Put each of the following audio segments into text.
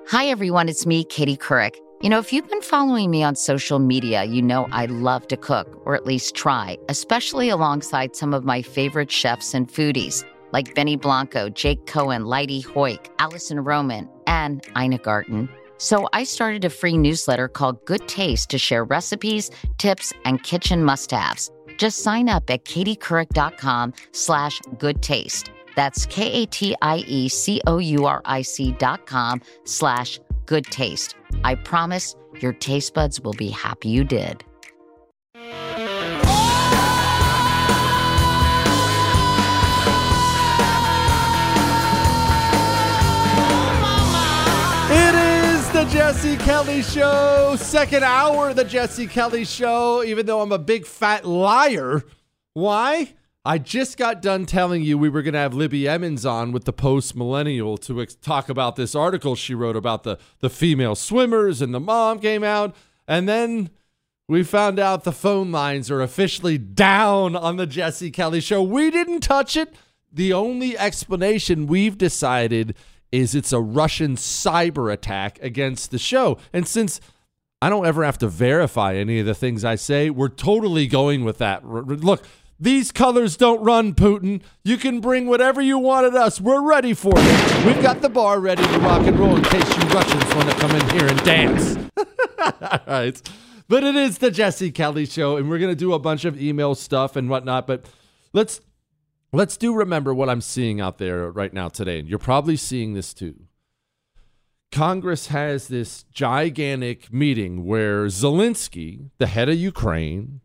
Hi, everyone. It's me, Katie Couric. You know, if you've been following me on social media, you know I love to cook, or at least try, especially alongside some of my favorite chefs and foodies, like Benny Blanco, Jake Cohen, Leidy Hoyk, Allison Roman, and Ina Garten. So I started a free newsletter called Good Taste to share recipes, tips, and kitchen must-haves. Just sign up at katiecouric.com/goodtaste. That's KATIECOURIC.com/goodtaste. I promise your taste buds will be happy you did. It is the Jesse Kelly Show, second hour of the Jesse Kelly Show, even though I'm a big fat liar. Why? I just got done telling you we were going to have Libby Emmons on with the Post Millennial to talk about this article she wrote about the female swimmers, and the mom came out, and then we found out the phone lines are officially down on the Jesse Kelly Show. We didn't touch it. The only explanation we've decided is it's a Russian cyber attack against the show. And since I don't ever have to verify any of the things I say, we're totally going with that. Look, these colors don't run, Putin. You can bring whatever you want at us. We're ready for you. We've got the bar ready to rock and roll in case you Russians want to come in here and dance. All right. But it is the Jesse Kelly Show, and we're going to do a bunch of email stuff and whatnot. But let's do remember what I'm seeing out there right now today. And you're probably seeing this too. Congress has this gigantic meeting where Zelensky, the head of Ukraine,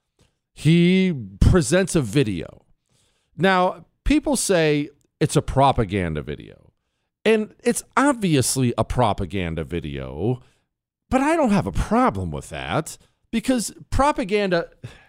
he presents a video. Now, people say it's a propaganda video. And it's obviously a propaganda video, but I don't have a problem with that because propaganda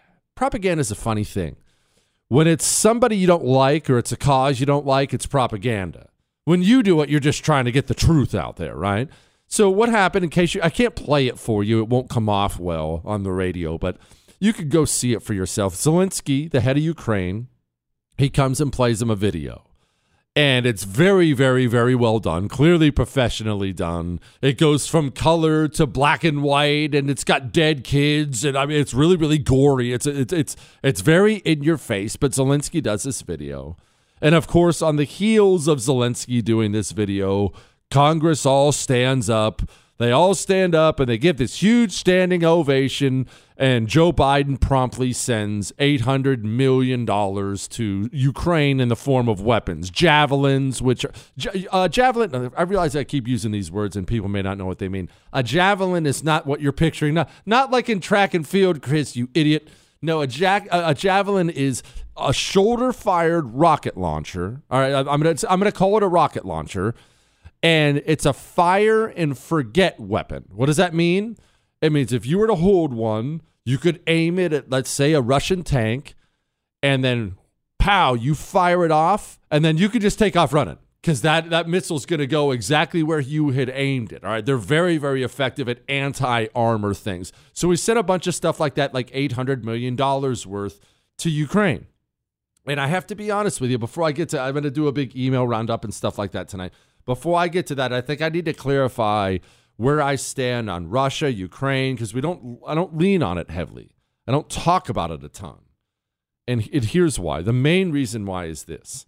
is a funny thing. When it's somebody you don't like or it's a cause you don't like, it's propaganda. When you do it, you're just trying to get the truth out there, right? So what happened, in case I can't play it for you, it won't come off well on the radio, but you could go see it for yourself. Zelensky, the head of Ukraine, he comes and plays him a video. And it's very, very, very well done, clearly professionally done. It goes from color to black and white, and it's got dead kids, and I mean, it's really, really gory. It's very in your face, but Zelensky does this video. And of course, on the heels of Zelensky doing this video, Congress all stands up. They all stand up and they give this huge standing ovation, and Joe Biden promptly sends $800 million to Ukraine in the form of weapons. Javelins, which javelin, I realize I keep using these words and people may not know what they mean. A javelin is not what you're picturing. Not like in track and field, Chris, you idiot. No, a javelin is a shoulder-fired rocket launcher. All right, I'm gonna call it a rocket launcher. And it's a fire and forget weapon. What does that mean? It means if you were to hold one, you could aim it at, let's say, a Russian tank, and then, pow, you fire it off, and then you could just take off running because that missile's going to go exactly where you had aimed it. All right, they're very, very effective at anti-armor things. So we sent a bunch of stuff like that, like $800 million worth to Ukraine. And I have to be honest with you, before I get to, I'm going to do a big email roundup and stuff like that tonight. Before I get to that, I think I need to clarify where I stand on Russia, Ukraine, because I don't lean on it heavily. I don't talk about it a ton. And here's why. The main reason why is this.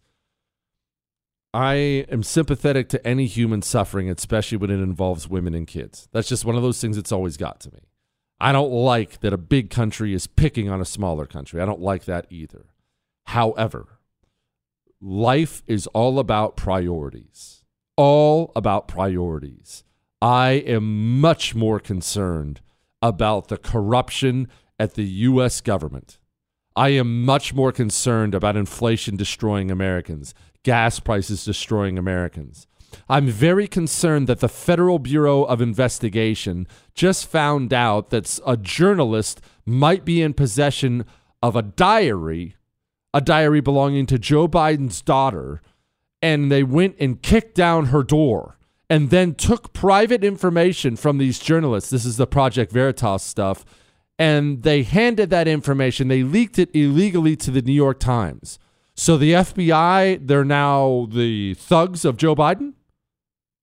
I am sympathetic to any human suffering, especially when it involves women and kids. That's just one of those things that's always got to me. I don't like that a big country is picking on a smaller country. I don't like that either. However, life is all about priorities. All about priorities. I am much more concerned about the corruption at the U.S. government. I am much more concerned about inflation destroying Americans, gas prices destroying Americans. I'm very concerned that the Federal Bureau of Investigation just found out that a journalist might be in possession of a diary belonging to Joe Biden's daughter, and they went and kicked down her door and then took private information from these journalists. This is the Project Veritas stuff. And they handed that information. They leaked it illegally to the New York Times. So the FBI, they're now the thugs of Joe Biden?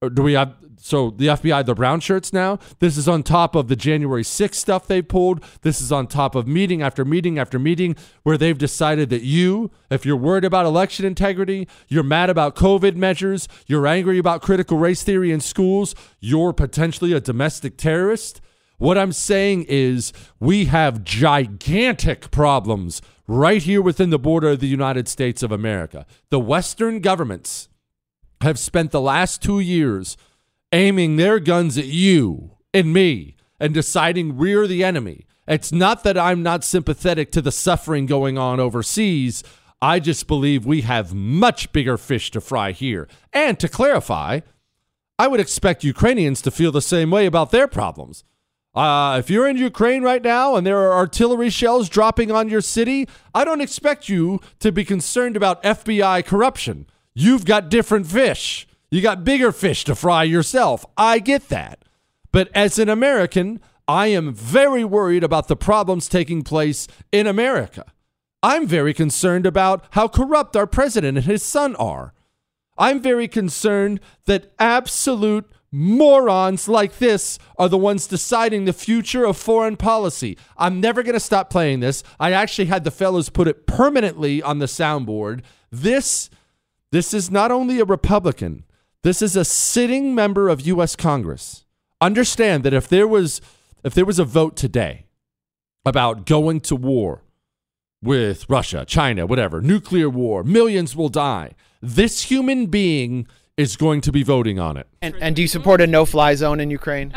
Do we have, so the FBI, the brown shirts now? This is on top of the January 6th stuff they pulled. This is on top of meeting after meeting after meeting where they've decided that you, if you're worried about election integrity, you're mad about COVID measures, you're angry about critical race theory in schools, you're potentially a domestic terrorist. What I'm saying is we have gigantic problems right here within the border of the United States of America. The Western governments have spent the last 2 years aiming their guns at you and me and deciding we're the enemy. It's not that I'm not sympathetic to the suffering going on overseas. I just believe we have much bigger fish to fry here. And to clarify, I would expect Ukrainians to feel the same way about their problems. If you're in Ukraine right now and there are artillery shells dropping on your city, I don't expect you to be concerned about FBI corruption. You've got different fish. You got bigger fish to fry yourself. I get that. But as an American, I am very worried about the problems taking place in America. I'm very concerned about how corrupt our president and his son are. I'm very concerned that absolute morons like this are the ones deciding the future of foreign policy. I'm never going to stop playing this. I actually had the fellows put it permanently on the soundboard. This is not only a Republican. This is a sitting member of U.S. Congress. Understand that if there was a vote today about going to war with Russia, China, whatever, nuclear war, millions will die, this human being is going to be voting on it. And do you support a no-fly zone in Ukraine?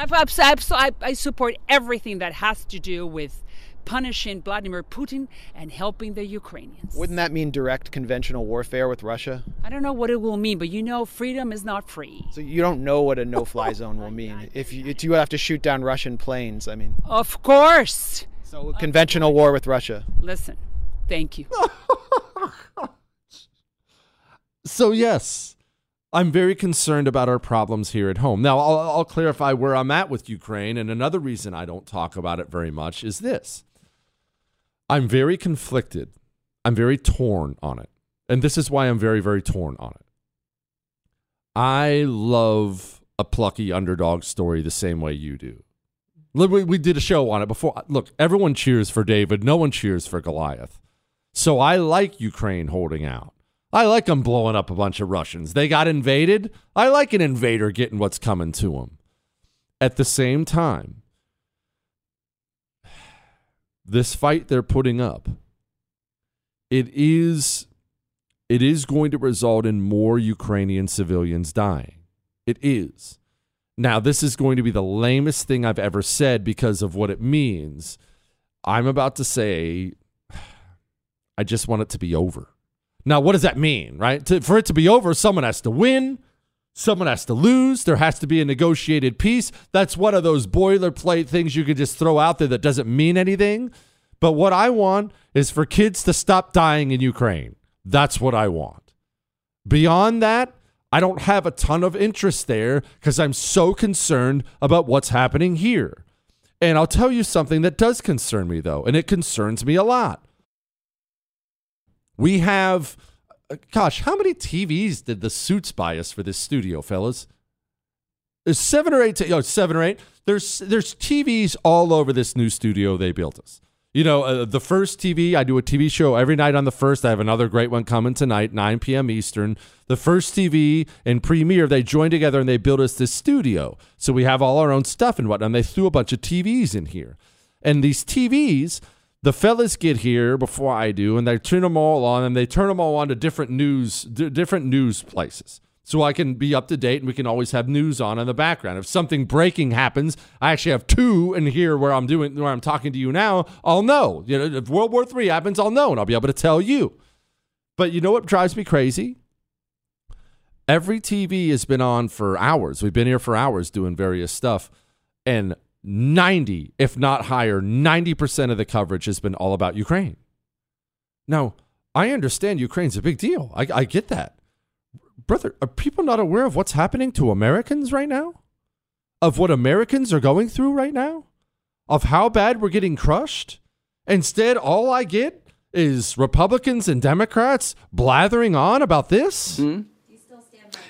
I support everything that has to do with punishing Vladimir Putin and helping the Ukrainians. Wouldn't that mean direct conventional warfare with Russia? I don't know what it will mean, but you know freedom is not free. So you don't know what a no-fly zone will mean. If you have to shoot down Russian planes, I mean. Of course. So conventional war with Russia. Listen, thank you. So yes, I'm very concerned about our problems here at home. Now, I'll clarify where I'm at with Ukraine, and another reason I don't talk about it very much is this. I'm very conflicted. I'm very torn on it. And this is why I'm very, very torn on it. I love a plucky underdog story the same way you do. We did a show on it before. Look, everyone cheers for David. No one cheers for Goliath. So I like Ukraine holding out. I like them blowing up a bunch of Russians. They got invaded. I like an invader getting what's coming to them. At the same time, this fight they're putting up, it is going to result in more Ukrainian civilians dying. It is. Now, this is going to be the lamest thing I've ever said because of what it means. I'm about to say, I just want it to be over. Now, what does that mean, right? For it to be over, someone has to win. Someone has to lose. There has to be a negotiated peace. That's one of those boilerplate things you could just throw out there that doesn't mean anything. But what I want is for kids to stop dying in Ukraine. That's what I want. Beyond that, I don't have a ton of interest there because I'm so concerned about what's happening here. And I'll tell you something that does concern me, though, and it concerns me a lot. We have, gosh, how many TVs did the Suits buy us for this studio, fellas? There's 7 or 8. There's TVs all over this new studio they built us. You know, the first TV, I do a TV show every night on the first. I have another great one coming tonight, 9 p.m. Eastern. The first TV and Premiere, they joined together and they built us this studio. So we have all our own stuff and whatnot. And they threw a bunch of TVs in here. And these TVs, the fellas get here before I do, and they turn them all on, and they turn them all on to different news places. So I can be up to date, and we can always have news on in the background. If something breaking happens, I actually have 2 in here where I'm talking to you now. I'll know. You know, if World War III happens, I'll know, and I'll be able to tell you. But you know what drives me crazy? Every TV has been on for hours. We've been here for hours doing various stuff, and 90, if not higher, 90% of the coverage has been all about Ukraine. Now, I understand Ukraine's a big deal. I get that. Brother, are people not aware of what's happening to Americans right now? Of what Americans are going through right now? Of how bad we're getting crushed? Instead, all I get is Republicans and Democrats blathering on about this? Mm-hmm.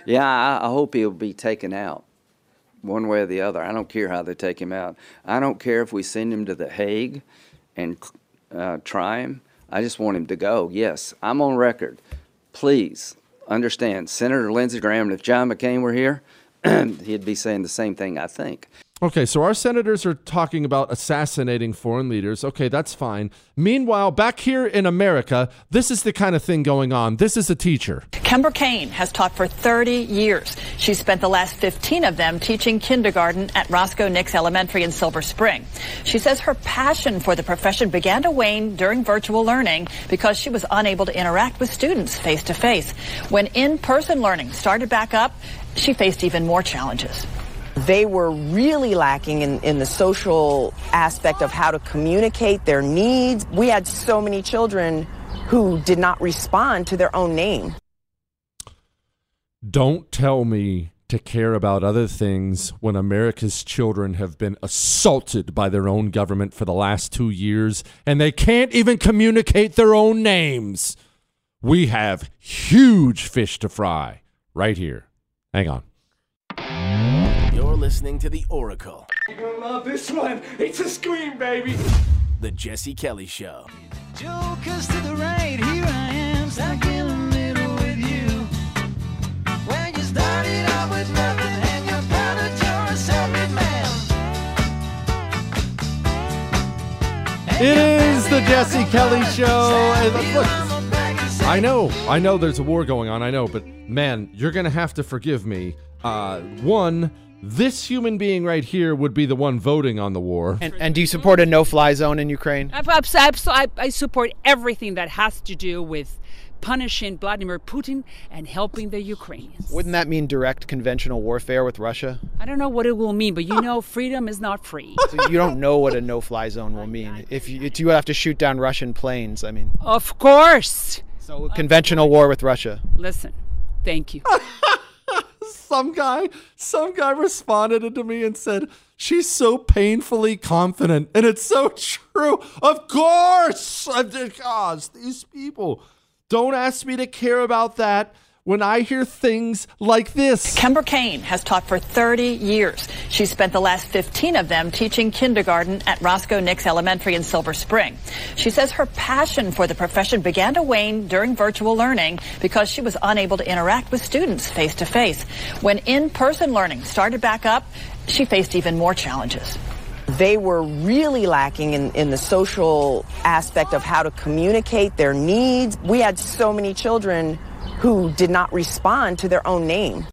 Yeah, I hope he'll be taken out one way or the other. I don't care how they take him out. I don't care if we send him to The Hague and try him. I just want him to go. Yes, I'm on record. Please understand, Senator Lindsey Graham, if John McCain were here, he'd be saying the same thing, I think. Okay, so our senators are talking about assassinating foreign leaders. Okay, that's fine. Meanwhile, back here in America, this is the kind of thing going on. This is a teacher. Kember Kane has taught for 30 years. She spent the last 15 of them teaching kindergarten at Roscoe Nix Elementary in Silver Spring. She says her passion for the profession began to wane during virtual learning because she was unable to interact with students face to face. When in-person learning started back up, she faced even more challenges. They were really lacking in the social aspect of how to communicate their needs. We had so many children who did not respond to their own name. Don't tell me to care about other things when America's children have been assaulted by their own government for the last 2 years and they can't even communicate their own names. We have huge fish to fry right here. Hang on. You're listening to The Oracle. You're gonna love this one. It's a scream, baby. The Jesse Kelly Show. Jokers to the right, here I am, stuck in the middle with you. When you started out with nothing and you're proud that you're a self-made man. It is the Jesse Kelly Show. And look, I know there's a war going on, I know, but man, you're going to have to forgive me. One, this human being right here would be the one voting on the war. And do you support a no-fly zone in Ukraine? I support everything that has to do with punishing Vladimir Putin and helping the Ukrainians. Wouldn't that mean direct conventional warfare with Russia? I don't know what it will mean, but you know freedom is not free. So you don't know what a no-fly zone will mean. If you have to shoot down Russian planes, I mean. Of course. So conventional war with Russia. Listen, thank you. Some guy responded to me and said, she's so painfully confident. And it's so true. Of course. Gosh, these people. Don't ask me to care about that when I hear things like this. Kember Kane has taught for 30 years. She spent the last 15 of them teaching kindergarten at Roscoe Nix Elementary in Silver Spring. She says her passion for the profession began to wane during virtual learning because she was unable to interact with students face to face. When in-person learning started back up, she faced even more challenges. They were really lacking in the social aspect of how to communicate their needs. We had so many children who did not respond to their own name.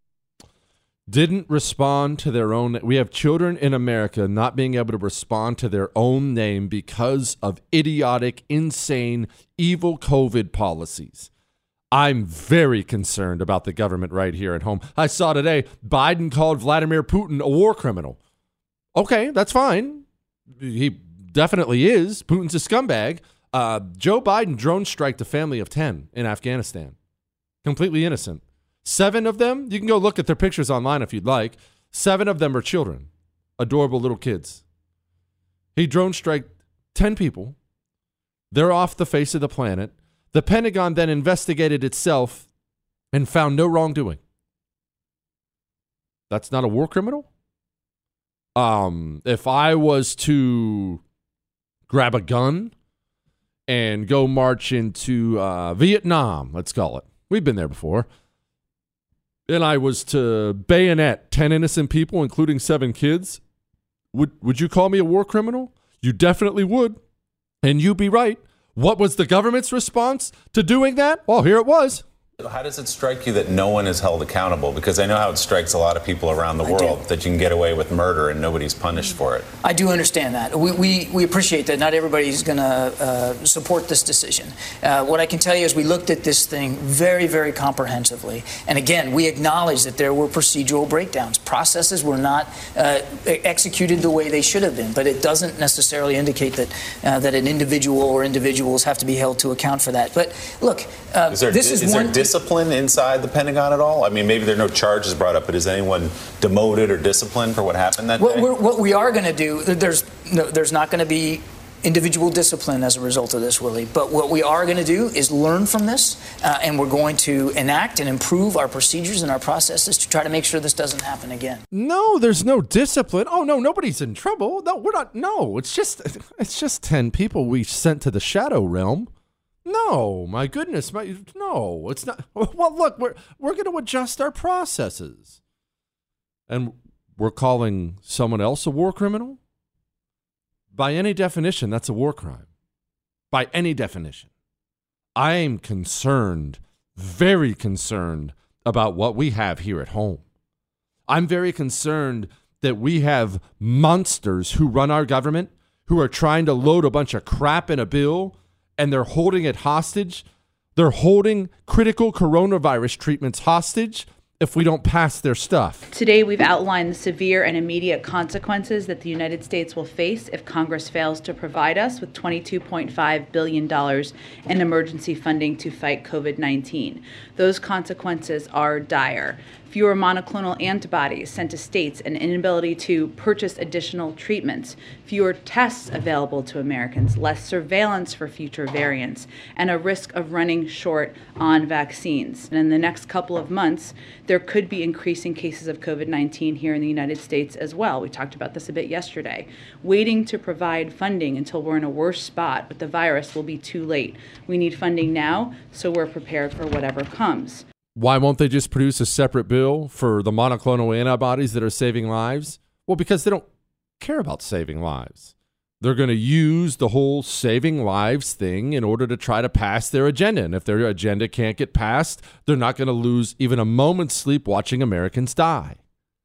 Didn't respond to their own. We have children in America not being able to respond to their own name because of idiotic, insane, evil COVID policies. I'm very concerned about the government right here at home. I saw today Biden called Vladimir Putin a war criminal. Okay, that's fine. He definitely is. Putin's a scumbag. Joe Biden drone striked a family of 10 in Afghanistan. Completely innocent. 7 of them, you can go look at their pictures online if you'd like. 7 of them are children. Adorable little kids. He drone striked 10 people. They're off the face of the planet. The Pentagon then investigated itself and found no wrongdoing. That's not a war criminal? If I was to grab a gun and go march into Vietnam, let's call it. We've been there before. And I was to bayonet 10 innocent people, including 7 kids, would you call me a war criminal? You definitely would. And you'd be right. What was the government's response to doing that? Well, here it was. How does it strike you that no one is held accountable? Because I know how it strikes a lot of people around the world that you can get away with murder and nobody's punished for it. I do understand that. We appreciate that. Not everybody's going to support this decision. What I can tell you is we looked at this thing very, very comprehensively. And again, we acknowledge that there were procedural breakdowns. Processes were not executed the way they should have been. But it doesn't necessarily indicate that an individual or individuals have to be held to account for that. But look, is there discipline inside the Pentagon at all? I mean, maybe there are no charges brought up, but is anyone demoted or disciplined for what happened that day? What we are going to do, there's not going to be individual discipline as a result of this, Willie. But what we are going to do is learn from this, and we're going to enact and improve our procedures and our processes to try to make sure this doesn't happen again. No, there's no discipline. Oh, no, nobody's in trouble. No, we're not. No, it's just 10 people we sent to the shadow realm. No, my goodness. No, it's not. Well, look, we're going to adjust our processes. And we're calling someone else a war criminal? By any definition, that's a war crime. By any definition. I am concerned, very concerned about what we have here at home. I'm very concerned that we have monsters who run our government, who are trying to load a bunch of crap in a bill, and they're holding it hostage. They're holding critical coronavirus treatments hostage if we don't pass their stuff. Today, we've outlined the severe and immediate consequences that the United States will face if Congress fails to provide us with $22.5 billion in emergency funding to fight COVID-19. Those consequences are dire. Fewer monoclonal antibodies sent to states, an inability to purchase additional treatments, fewer tests available to Americans, less surveillance for future variants, and a risk of running short on vaccines. And in the next couple of months, there could be increasing cases of COVID-19 here in the United States as well. We talked about this a bit yesterday. Waiting to provide funding until we're in a worse spot with the virus will be too late. We need funding now, so we're prepared for whatever comes. Why won't they just produce a separate bill for the monoclonal antibodies that are saving lives? Well, because they don't care about saving lives. They're going to use the whole saving lives thing in order to try to pass their agenda. And if their agenda can't get passed, they're not going to lose even a moment's sleep watching Americans die.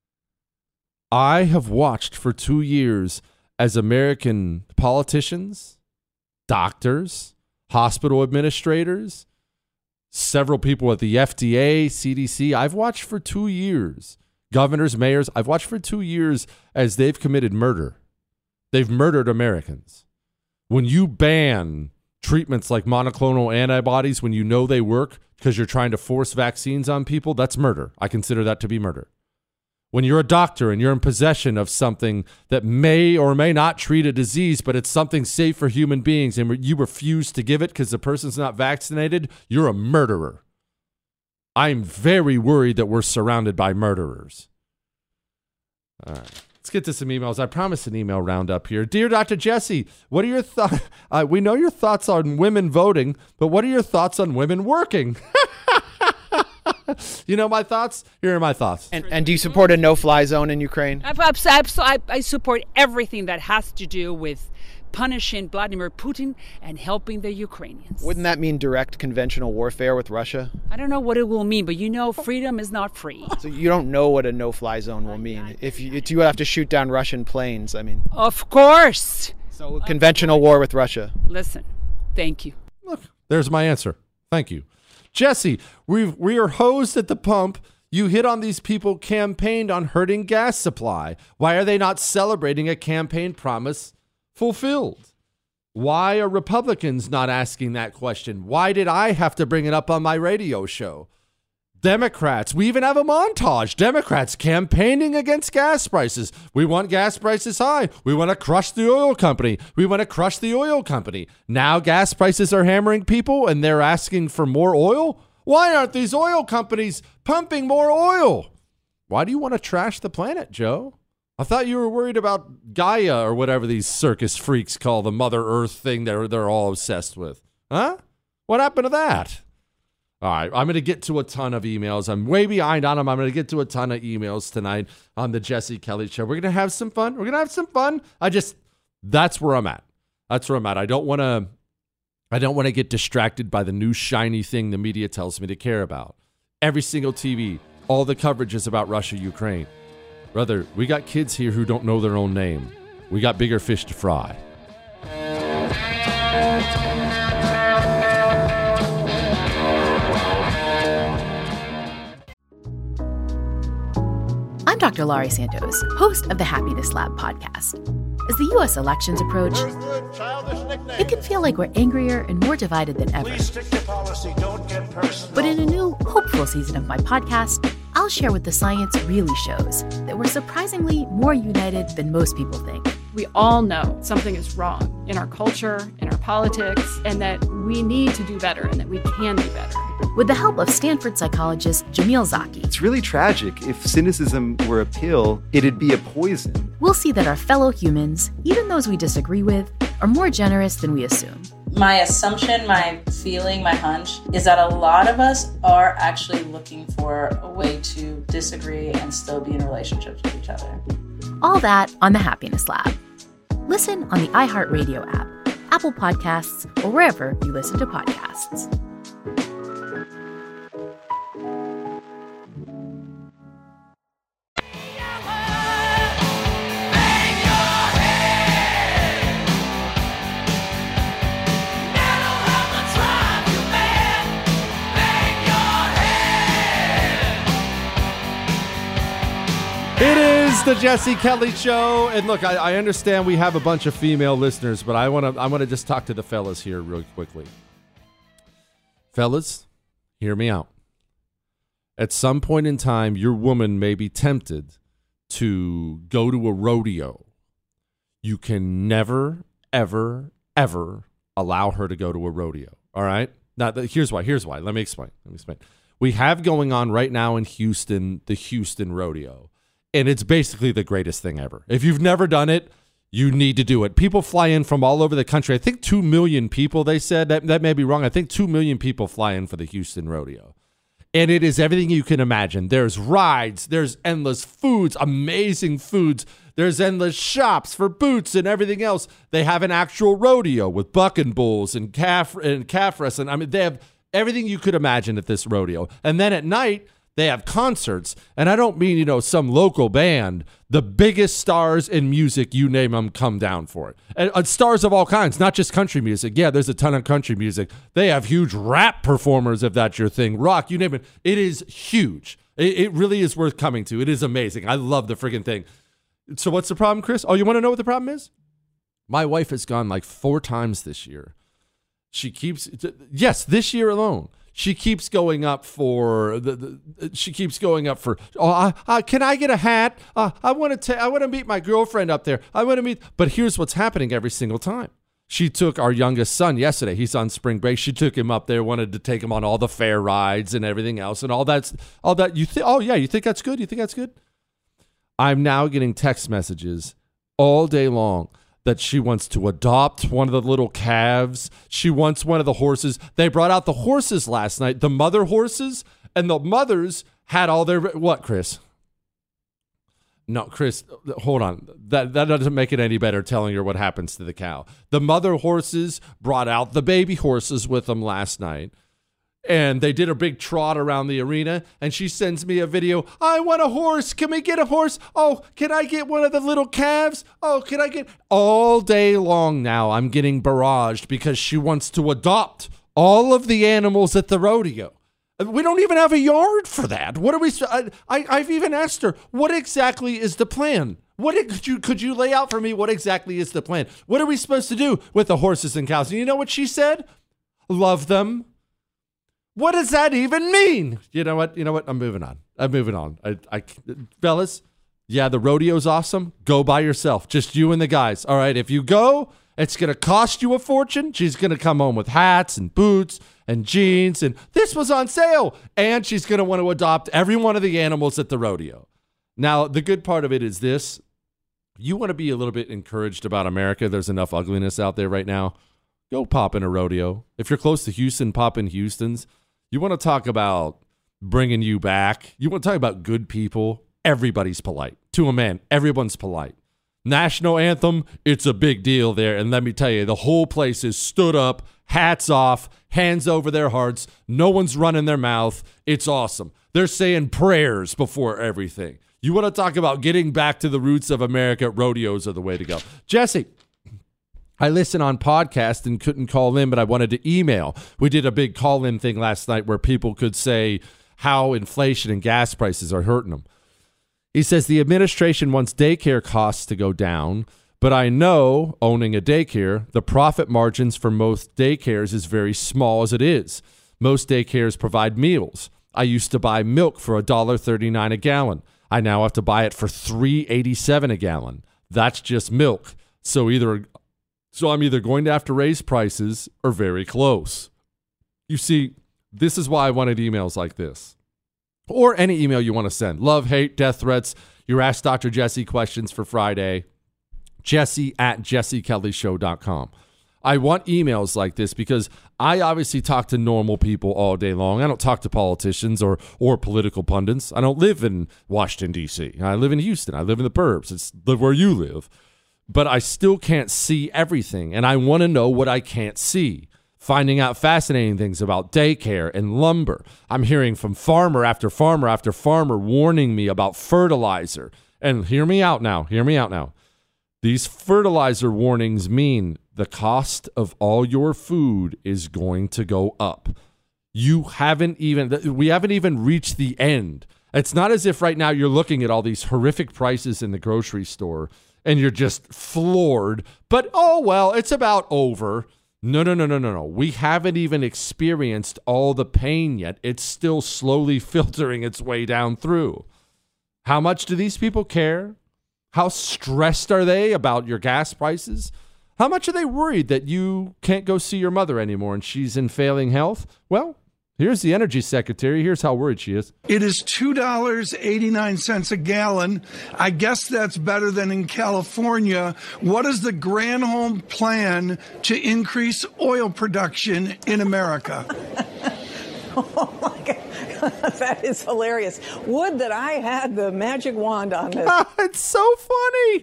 I have watched for 2 years as American politicians, doctors, hospital administrators, several people at the FDA, CDC, I've watched for 2 years. Governors, mayors, I've watched for 2 years as they've committed murder. They've murdered Americans. When you ban treatments like monoclonal antibodies when you know they work because you're trying to force vaccines on people, that's murder. I consider that to be murder. When you're a doctor and you're in possession of something that may or may not treat a disease, but it's something safe for human beings, and you refuse to give it because the person's not vaccinated, you're a murderer. I'm very worried that we're surrounded by murderers. All right. Let's get to some emails. I promised an email roundup here. Dear Dr. Jesse, what are your thoughts? We know your thoughts on women voting, but what are your thoughts on women working? You know my thoughts? Here are my thoughts. And do you support a no-fly zone in Ukraine? I support everything that has to do with punishing Vladimir Putin and helping the Ukrainians. Wouldn't that mean direct conventional warfare with Russia? I don't know what it will mean, but you know freedom is not free. So you don't know what a no-fly zone will mean. If you have to shoot down Russian planes, I mean. Of course. So conventional war with Russia. Listen, thank you. Look, there's my answer. Thank you. Jesse, we are hosed at the pump. You hit on these people campaigned on hurting gas supply. Why are they not celebrating a campaign promise fulfilled? Why are Republicans not asking that question? Why did I have to bring it up on my radio show? Democrats, we even have a montage. Democrats campaigning against gas prices. We want gas prices high. We want to crush the oil company. We want to crush the oil company. Now gas prices are hammering people and they're asking for more oil? Why aren't these oil companies pumping more oil? Why do you want to trash the planet, Joe? I thought you were worried about Gaia or whatever these circus freaks call the Mother Earth thing they're all obsessed with. Huh? What happened to that? All right, I'm going to get to a ton of emails. I'm way behind on them. I'm going to get to a ton of emails tonight on the Jesse Kelly Show. We're going to have some fun. That's where I'm at. I don't want to get distracted by the new shiny thing the media tells me to care about. Every single TV, all the coverage is about Russia, Ukraine. Brother, we got kids here who don't know their own name. We got bigger fish to fry. I'm Dr. Laurie Santos, host of the Happiness Lab podcast. As the U.S. elections approach, it can feel like we're angrier and more divided than ever. But in a new, hopeful season of my podcast, I'll share what the science really shows, that we're surprisingly more united than most people think. We all know something is wrong in our culture, in our politics, and that we need to do better and that we can do better. With the help of Stanford psychologist Jamil Zaki, it's really tragic. If cynicism were a pill, it'd be a poison. We'll see that our fellow humans, even those we disagree with, are more generous than we assume. My assumption, my feeling, my hunch is that a lot of us are actually looking for a way to disagree and still be in relationships with each other. All that on the Happiness Lab. Listen on the iHeartRadio app, Apple Podcasts, or wherever you listen to podcasts. It is the Jesse Kelly Show, and look, I understand we have a bunch of female listeners, but I want to just talk to the fellas here real quickly. Fellas, hear me out. At some point in time, your woman may be tempted to go to a rodeo. You can never, ever, ever allow her to go to a rodeo. All right? Now, here's why. Let me explain. We have going on right now in Houston, the Houston Rodeo. And it's basically the greatest thing ever. If you've never done it, you need to do it. People fly in from all over the country. I think 2 million people, they said. That may be wrong. I think 2 million people fly in for the Houston Rodeo. And it is everything you can imagine. There's rides. There's endless foods, amazing foods. There's endless shops for boots and everything else. They have an actual rodeo with bucking bulls and calf wrestling. I mean, they have everything you could imagine at this rodeo. And then at night, they have concerts, and I don't mean, some local band. The biggest stars in music, you name them, come down for it. And stars of all kinds, not just country music. Yeah, there's a ton of country music. They have huge rap performers, if that's your thing. Rock, you name it. It is huge. It really is worth coming to. It is amazing. I love the friggin' thing. So what's the problem, Chris? Oh, you want to know what the problem is? My wife has gone like 4 times this year. This year alone. She keeps going up for can I get a hat? I want to meet my girlfriend up there. But here's what's happening every single time. She took our youngest son yesterday. He's on spring break. She took him up there, wanted to take him on all the fair rides and everything else and all that. You think that's good? You think that's good? I'm now getting text messages all day long that she wants to adopt one of the little calves. She wants one of the horses. They brought out the horses last night, the mother horses, and the mothers had all their... What, Chris? No, Chris, hold on. That doesn't make it any better telling her what happens to the cow. The mother horses brought out the baby horses with them last night. And they did a big trot around the arena, and she sends me a video. I want a horse. Can we get a horse? Oh, can I get one of the little calves? Oh, can I get... All day long now, I'm getting barraged because she wants to adopt all of the animals at the rodeo. We don't even have a yard for that. What are we... I've even asked her, what exactly is the plan? Could you lay out for me what exactly is the plan? What are we supposed to do with the horses and cows? And you know what she said? Love them. What does that even mean? You know what? I'm moving on. Fellas, yeah, the rodeo's awesome. Go by yourself. Just you and the guys. All right, if you go, it's going to cost you a fortune. She's going to come home with hats and boots and jeans, and this was on sale. And she's going to want to adopt every one of the animals at the rodeo. Now, the good part of it is this. You want to be a little bit encouraged about America. There's enough ugliness out there right now. Go pop in a rodeo. If you're close to Houston, pop in Houston's. You want to talk about bringing you back? You want to talk about good people? Everybody's polite. To a man, everyone's polite. National anthem, it's a big deal there. And let me tell you, the whole place is stood up, hats off, hands over their hearts. No one's running their mouth. It's awesome. They're saying prayers before everything. You want to talk about getting back to the roots of America? Rodeos are the way to go. Jesse, I listen on podcast and couldn't call in, but I wanted to email. We did a big call-in thing last night where people could say how inflation and gas prices are hurting them. He says the administration wants daycare costs to go down, but I know, owning a daycare, the profit margins for most daycares is very small as it is. Most daycares provide meals. I used to buy milk for $1.39 a gallon. I now have to buy it for $3.87 a gallon. That's just milk. So I'm either going to have to raise prices or very close. You see, this is why I wanted emails like this. Or any email you want to send. Love, hate, death threats, your Ask Dr. Jesse questions for Friday. Jesse@jessekellyshow.com. I want emails like this because I obviously talk to normal people all day long. I don't talk to politicians or political pundits. I don't live in Washington, D.C. I live in Houston. I live in the burbs. It's live where you live. But I still can't see everything, and I want to know what I can't see. Finding out fascinating things about daycare and lumber. I'm hearing from farmer after farmer after farmer warning me about fertilizer. And hear me out now. These fertilizer warnings mean the cost of all your food is going to go up. We haven't even reached the end. It's not as if right now you're looking at all these horrific prices in the grocery store and you're just floored, but oh well, it's about over. No. We haven't even experienced all the pain yet. It's still slowly filtering its way down through. How much do these people care? How stressed are they about your gas prices? How much are they worried that you can't go see your mother anymore and she's in failing health? Well, here's the energy secretary. Here's how worried she is. It is $2.89 a gallon. I guess that's better than in California. What is the Granholm plan to increase oil production in America? Oh, my God. That is hilarious. Would that I had the magic wand on this. It's so funny.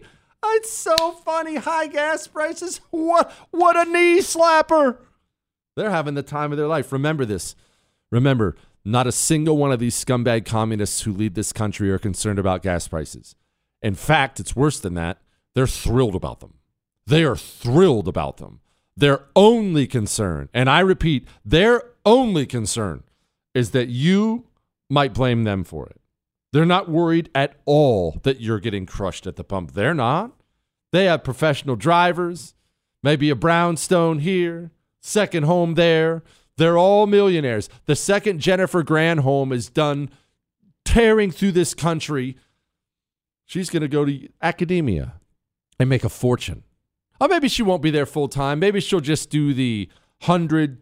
High gas prices. What a knee slapper. They're having the time of their life. Remember this. Remember, not a single one of these scumbag communists who lead this country are concerned about gas prices. In fact, it's worse than that. They're thrilled about them. They are thrilled about them. Their only concern, and I repeat, their only concern is that you might blame them for it. They're not worried at all that you're getting crushed at the pump. They're not. They have professional drivers, maybe a brownstone here, second home there. They're all millionaires. The second Jennifer Granholm is done tearing through this country, she's going to go to academia and make a fortune. Or maybe she won't be there full time. Maybe she'll just do the $100,000,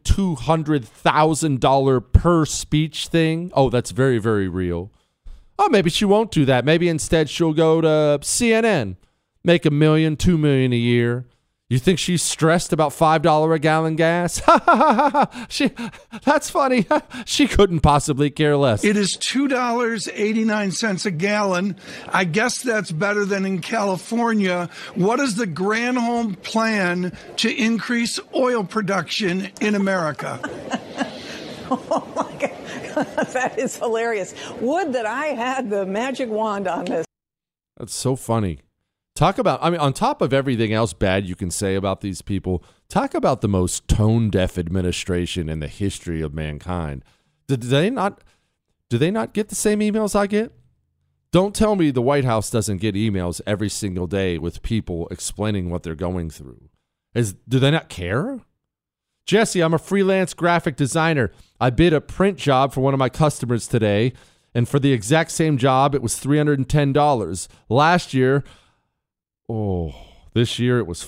$200,000 per speech thing. Oh, that's very, very real. Oh, maybe she won't do that. Maybe instead she'll go to CNN, make $1 million, $2 million a year. You think she's stressed about $5 a gallon gas? That's funny. She couldn't possibly care less. It is $2.89 a gallon. I guess that's better than in California. What is the Granholm plan to increase oil production in America? Oh, my God. That is hilarious. Would that I had the magic wand on this. That's so funny. Talk about, on top of everything else bad you can say about these people, talk about the most tone-deaf administration in the history of mankind. Do they not get the same emails I get? Don't tell me the White House doesn't get emails every single day with people explaining what they're going through. Do they not care? Jesse, I'm a freelance graphic designer. I bid a print job for one of my customers today, and for the exact same job, it was $310. Last year, this year it was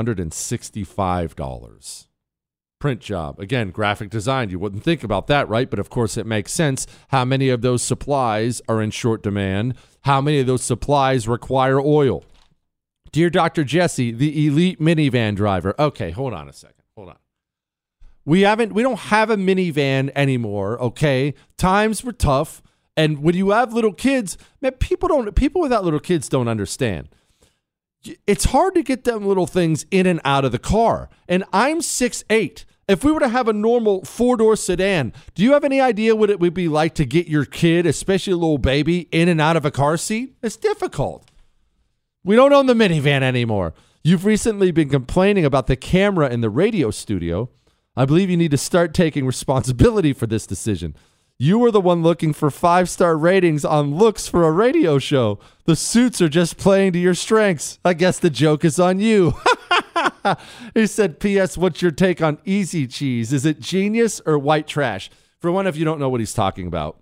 $465. Print job. Again, graphic design. You wouldn't think about that, right? But of course it makes sense. How many of those supplies are in short demand? How many of those supplies require oil? Dear Dr. Jesse, the elite minivan driver. Okay, hold on a second. Hold on. We don't have a minivan anymore, okay? Times were tough. And when you have little kids, man, people without little kids don't understand. It's hard to get them little things in and out of the car. And I'm 6'8". If we were to have a normal four-door sedan, do you have any idea what it would be like to get your kid, especially a little baby, in and out of a car seat? It's difficult. We don't own the minivan anymore. You've recently been complaining about the camera in the radio studio. I believe you need to start taking responsibility for this decision. You were the one looking for 5-star ratings on looks for a radio show. The suits are just playing to your strengths. I guess the joke is on you. He said, P.S. What's your take on Easy Cheese? Is it genius or white trash? For one, if you don't know what he's talking about,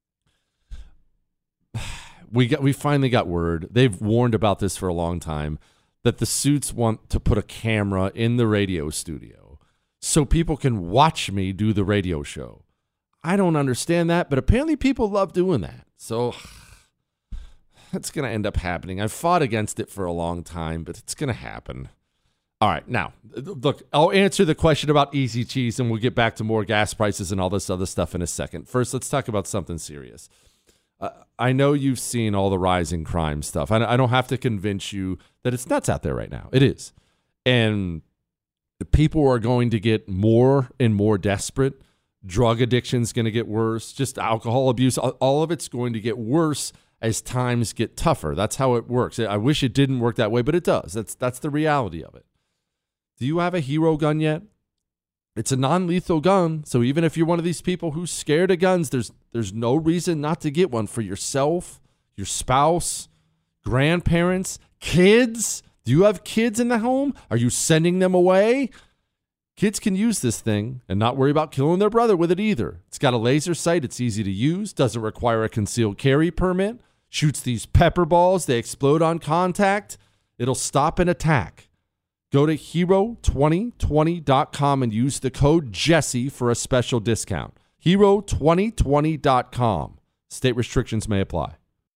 we finally got word. They've warned about this for a long time, that the suits want to put a camera in the radio studio so people can watch me do the radio show. I don't understand that, but apparently people love doing that. So it's going to end up happening. I've fought against it for a long time, but it's going to happen. All right, now, look, I'll answer the question about Easy Cheese, and we'll get back to more gas prices and all this other stuff in a second. First, let's talk about something serious. I know you've seen all the rising crime stuff. I don't have to convince you that it's nuts out there right now. It is. And people are going to get more and more desperate. Drug addiction's going to get worse. Just alcohol abuse, all of it's going to get worse as times get tougher. That's how it works. I wish it didn't work that way, but it does. That's the reality of it. Do you have a hero gun yet? It's a non-lethal gun, so even if you're one of these people who's scared of guns, there's no reason not to get one for yourself, your spouse, grandparents, kids. Do you have kids in the home? Are you sending them away? Kids can use this thing and not worry about killing their brother with it either. It's got a laser sight. It's easy to use. Doesn't require a concealed carry permit. Shoots these pepper balls. They explode on contact. It'll stop an attack. Go to hero2020.com and use the code Jesse for a special discount. Hero2020.com. State restrictions may apply.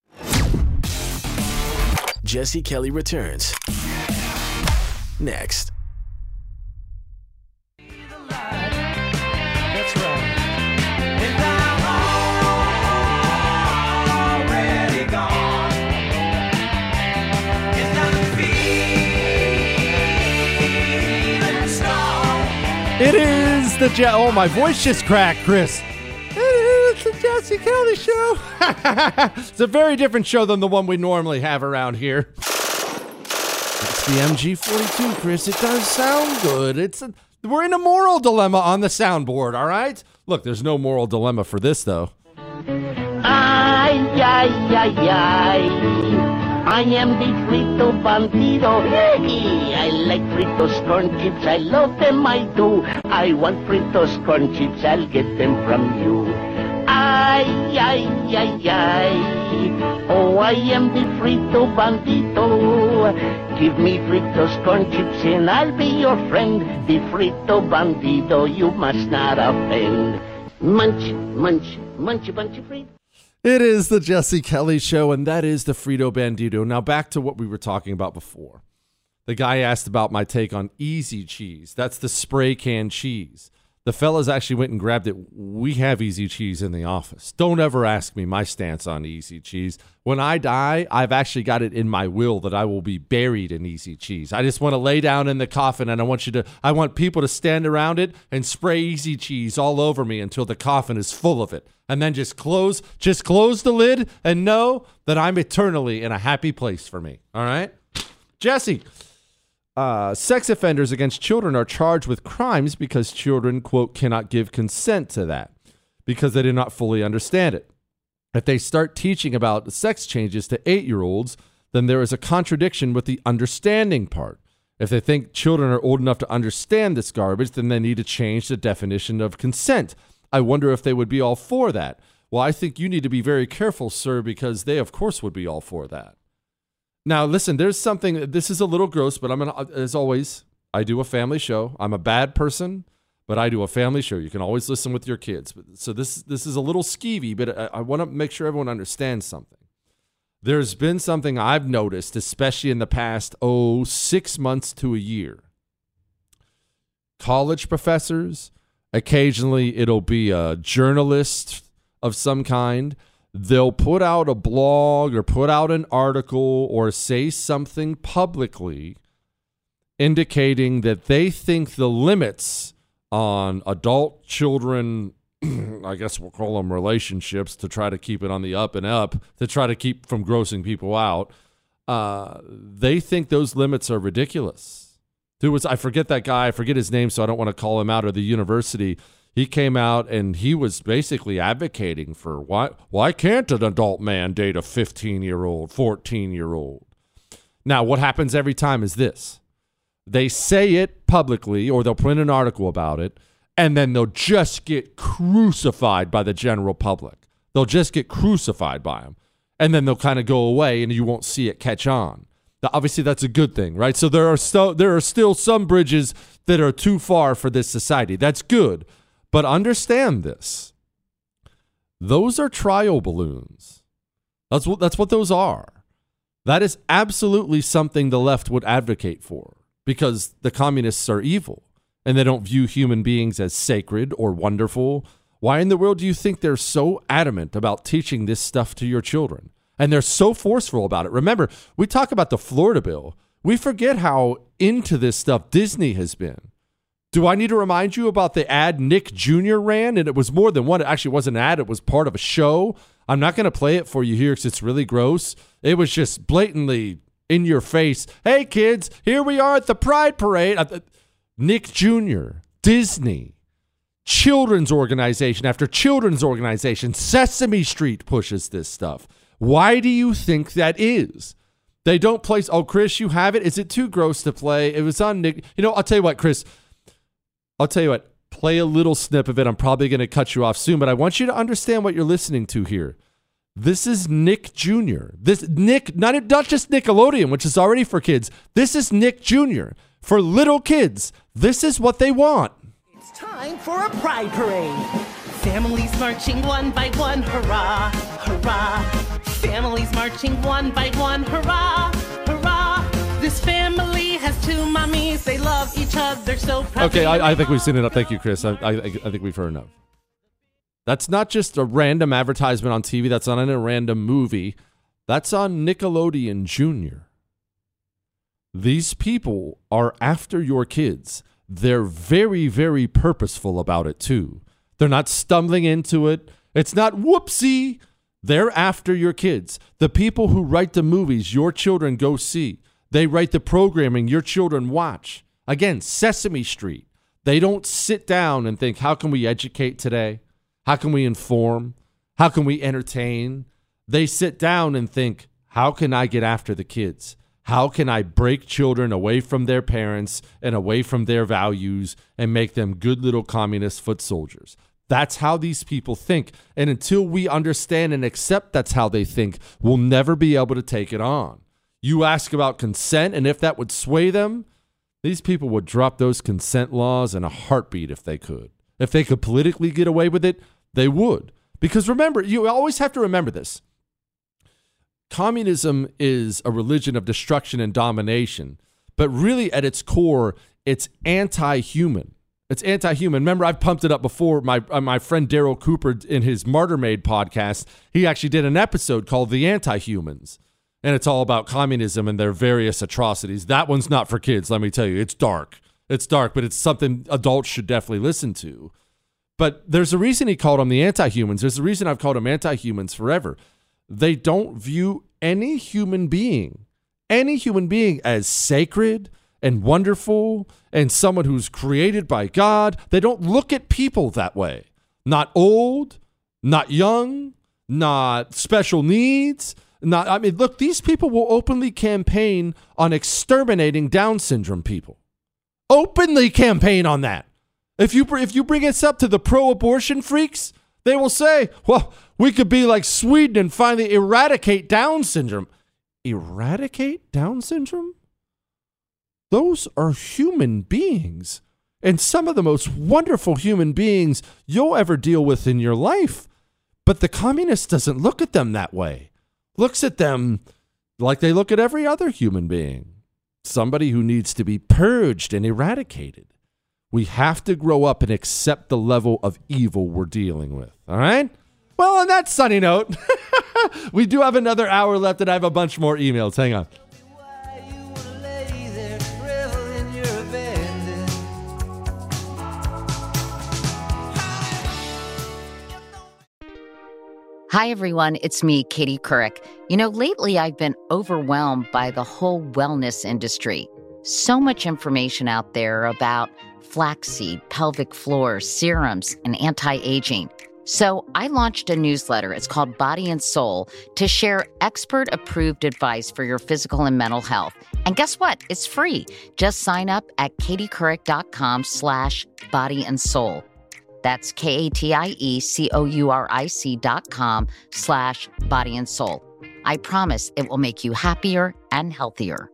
Jesse Kelly returns next. That's right. And I'm already gone. And I'm feeling strong. It is the oh, my voice just cracked, Chris. It's the Jesse Kelly Show. It's a very different show than the one we normally have around here. It's the MG42, Chris. It does sound good. We're in a moral dilemma on the soundboard, all right? Look, there's no moral dilemma for this, though. Ay, ay, ay, ay. I am the Frito Bandido. I like Fritos corn chips. I love them, I do. I want Fritos corn chips. I'll get them from you. Ay, ay, ay, ay. Oh, I am the Frito Bandido. Give me Fritos corn chips and I'll be your friend. The Frito Bandido, you must not offend. Munch, munch, munch a bunch of Fritos. It is the Jesse Kelly Show, and that is the Frito Bandido. Now, back to what we were talking about before. The guy asked about my take on Easy Cheese. That's the spray can cheese. The fellas actually went and grabbed it. We have Easy Cheese in the office. Don't ever ask me my stance on Easy Cheese. When I die, I've actually got it in my will that I will be buried in Easy Cheese. I just want to lay down in the coffin, and I want people to stand around it and spray Easy Cheese all over me until the coffin is full of it. And then just close the lid and know that I'm eternally in a happy place for me. All right? Jesse. Sex offenders against children are charged with crimes because children, quote, cannot give consent to that because they do not fully understand it. If they start teaching about sex changes to 8-year-olds, then there is a contradiction with the understanding part. If they think children are old enough to understand this garbage, then they need to change the definition of consent. I wonder if they would be all for that. Well, I think you need to be very careful, sir, because they, of course, would be all for that. Now, listen, there's something, this is a little gross, but I'm going to, as always, I do a family show. I'm a bad person, but I do a family show. You can always listen with your kids. So this is a little skeevy, but I want to make sure everyone understands something. There's been something I've noticed, especially in the past, 6 months to a year. College professors, occasionally it'll be a journalist of some kind. They'll put out a blog or put out an article or say something publicly indicating that they think the limits on adult children, I guess we'll call them relationships to try to keep it on the up and up, to try to keep from grossing people out, they think those limits are ridiculous. I forget that guy, I forget his name, so I don't want to call him out, or the university. He came out and he was basically advocating for why can't an adult man date a 15-year-old, 14-year-old? Now, what happens every time is this. They say it publicly, or they'll print an article about it, and then they'll just get crucified by the general public. They'll just get crucified by them, and then they'll kind of go away, and you won't see it catch on. Now, obviously, that's a good thing, right? So there are still some bridges that are too far for this society. That's good, but understand this. Those are trial balloons. That's what those are. That is absolutely something the left would advocate for, because the communists are evil and they don't view human beings as sacred or wonderful. Why in the world do you think they're so adamant about teaching this stuff to your children? And they're so forceful about it. Remember, we talk about the Florida bill. We forget how into this stuff Disney has been. Do I need to remind you about the ad Nick Jr. ran? And it was more than one. It actually wasn't an ad. It was part of a show. I'm not going to play it for you here because it's really gross. It was just blatantly in your face. Hey, kids, here we are at the Pride Parade. Nick Jr., Disney, children's organization after children's organization, Sesame Street pushes this stuff. Why do you think that is? They don't place. Oh, Chris, you have it. Is it too gross to play? It was on Nick. I'll tell you what, Chris. I'll tell you what. Play a little snip of it. I'm probably going to cut you off soon, but I want you to understand what you're listening to here. This is Nick Jr. This Nick, not just Nickelodeon, which is already for kids. This is Nick Jr. For little kids. This is what they want. It's time for a pride parade. Families marching one by one, hurrah, hurrah. Families marching one by one, hurrah, hurrah. This family has two mommies. They love each other so proud. Okay, I think we've seen enough. Thank you, Chris. I think we've heard enough. That's not just a random advertisement on TV. That's not in a random movie. That's on Nickelodeon Jr. These people are after your kids. They're very, very purposeful about it, too. They're not stumbling into it. It's not whoopsie. They're after your kids. The people who write the movies your children go see. They write the programming your children watch. Again, Sesame Street. They don't sit down and think, how can we educate today? How can we inform? How can we entertain? They sit down and think, how can I get after the kids? How can I break children away from their parents and away from their values and make them good little communist foot soldiers? That's how these people think. And until we understand and accept that's how they think, we'll never be able to take it on. You ask about consent and if that would sway them, these people would drop those consent laws in a heartbeat if they could. If they could politically get away with it, they would. Because remember, you always have to remember this. Communism is a religion of destruction and domination, but really at its core, it's anti-human. It's anti-human. Remember, I've pumped it up before. My friend Daryl Cooper, in his Martyr Made podcast, he actually did an episode called The Anti-Humans, and it's all about communism and their various atrocities. That one's not for kids, let me tell you. It's dark. It's dark, but it's something adults should definitely listen to. But there's a reason he called them the anti-humans. There's a reason I've called them anti-humans forever. They don't view any human being as sacred and wonderful and someone who's created by God. They don't look at people that way. Not old, not young, not special needs. Look, these people will openly campaign on exterminating Down syndrome people. Openly campaign on that. If you bring this up to the pro-abortion freaks, they will say, well, we could be like Sweden and finally eradicate Down syndrome. Eradicate Down syndrome? Those are human beings. And some of the most wonderful human beings you'll ever deal with in your life. But the communist doesn't look at them that way. Looks at them like they look at every other human being. Somebody who needs to be purged and eradicated. We have to grow up and accept the level of evil we're dealing with. All right? Well, on that sunny note, we do have another hour left and I have a bunch more emails. Hang on. Hi, everyone. It's me, Katie Couric. Lately I've been overwhelmed by the whole wellness industry. So much information out there about flaxseed, pelvic floor, serums, and anti-aging. So I launched a newsletter. It's called Body and Soul to share expert-approved advice for your physical and mental health. And guess what? It's free. Just sign up at katiecouric.com/body body and soul. That's KATIECOURIC.com/body and soul. I promise it will make you happier and healthier.